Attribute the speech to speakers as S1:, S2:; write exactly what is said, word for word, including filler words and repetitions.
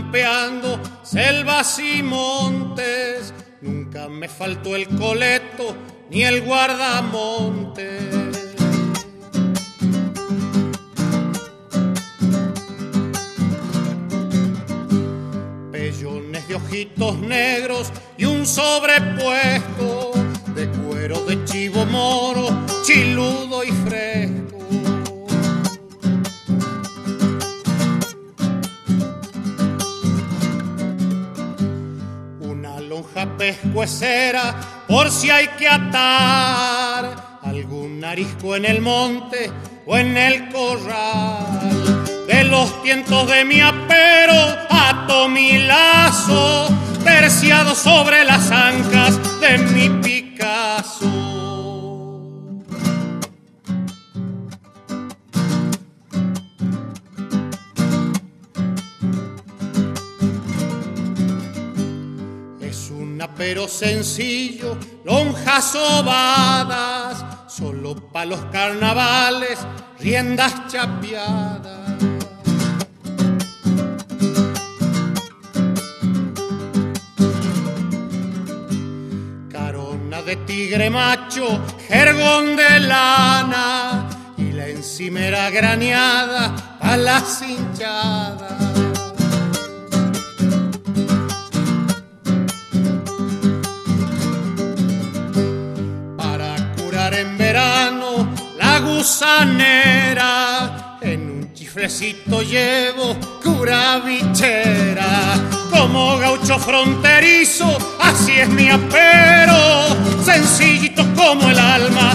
S1: campeando selvas y montes. Nunca me faltó el coleto ni el guardamonte. Pellones de ojitos negros y un sobrepuesto de cuero de chivo moro, chiludo y fresco. Una lonja pescuecera por si hay que atar algún arisco en el monte o en el corral. De los tientos de mi apero ato mi lazo, terciado sobre las ancas de mi Picasso. Es un apero sencillo, lonjas ovadas, solo pa' los carnavales, riendas chapeadas. De tigre macho, jergón de lana y la encimera graneada a la cinchada. Para curar en verano la gusanera, en un chiflecito llevo curabichera. Como gaucho fronterizo, así es mi apero, sencillito como el alma